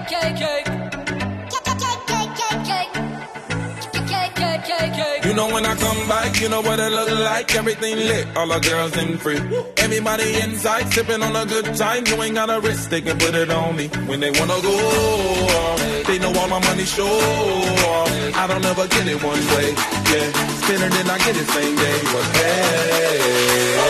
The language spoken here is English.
You know when I come back, you know what it look like. Everything lit, all the girls in free. Everybody inside, sipping on a good time. You ain't got a risk, they can put it on me. When they wanna go, they know all my money show. I don't ever get it one way, yeah. Spinning then I get it same day, but hey.